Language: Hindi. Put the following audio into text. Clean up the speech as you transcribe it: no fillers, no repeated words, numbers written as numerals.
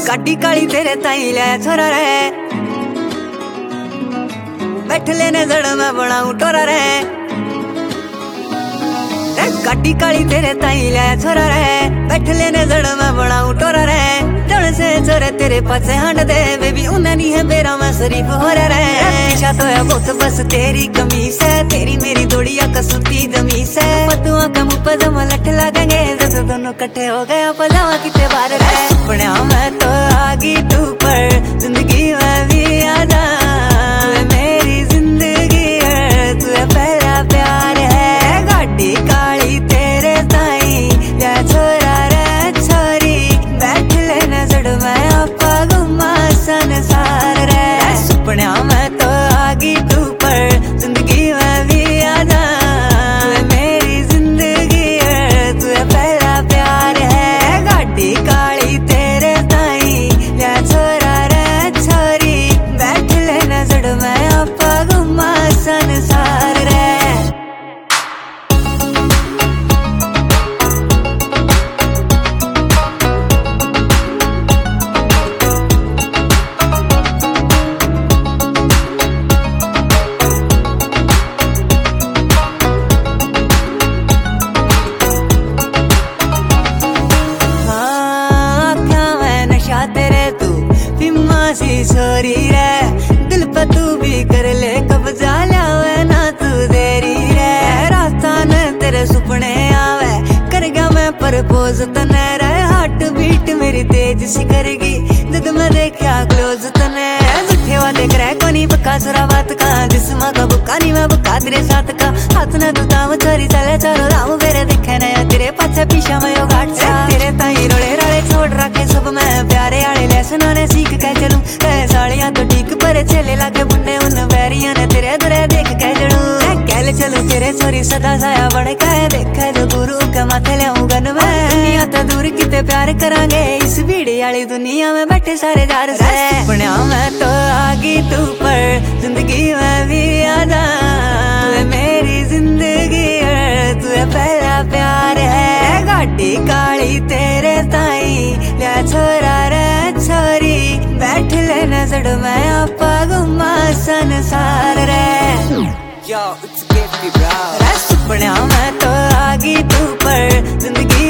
गाड़ी काली तेरे ताई ले छोरा रे, बैठ लेने जड़ में बनाऊं टोरा रे। गाड़ी काली तेरे ताई ले छोरा रे, बैठ लेने जड़ में बनाऊं टोरा रे। जड़ से छोरे तेरे पासे हंड दे बेबी, उन्हें नहीं है मेरा मैं शरीफ हो रे। पीछा तो है बहुत बस तेरी कमीज है, तेरी मेरी दोड़िया कसूती जमीस है। पतुआ का मुँह पर जमा लठ लगेंगे, जब दोनों कट्ठे हो गए पजामा कितने बार रे। सपना में तो आगी तू पर, जिंदगी में भी आजा मेरी जिंदगी है, तू है पहला प्यार है। गाड़ी काली तेरे ताई या छोरा रे छोरी, बैठ लेना जड़ में आपा घुमा संसार रे। सपना में तो आगी तू पर, जिंदगी में भी आजा मेरी जिंदगी है, तू है पहला प्यार है। गाड़ी काली तेरे ताई या छोरा रे छोरी, बैठ लेना जड़ में आपा घुमा संसार रे। तेरे तू फिम्मा सी छोरी रे, दिल पे तू भी कर ले कब्जा, लावे ना तू देरी रे। रास्ता ने तेरे सुपने आवे, कर गया मैं प्रपोज तने रे। हार्ट बीट मेरी तेज सी करेगी, जब मैं देखा क्लोज तने। झूठे वादे करे कोनी पक्का सुरा बात का, जिस्मा का बुक्का नहीं मैं बुक्का तेरे साथ का। हाथ ने तू दाम चोरी चले चारो राम मेरे देखे नया, तेरे पाछे पीछा मैं यो घाट सा। तेरे ताई रोड़े राड़े छोड़ रखे सब मैं, प्यारे आले लेसन ने सीख के चलूं। साड़ियां तो ठीक पर चले लागे बुन्ने, उन बैरिया ने तेरे दुरे देख के जड़ू। कहले चलूं तेरे छोरी सदा साया बड़े कहे, देखे जो गुरु के माथे लियाऊं गन में। दुनिया तो दूर किते प्यार करांगे, इस भीड़ वाली दुनिया में बैठे सारे जार से। सपना में तो आगी तू पर, जिंदगी में भी आजा मेरी जिंदगी है, तू है पहला प्यार है। गाड़ी काली तेरे ताई या छोरा रे छोरी, बैठ लेना जड़ में आपा घुमा संसार रे। Yo, it's Gifty bro। सपना में तो आगी तू पर, जिंदगी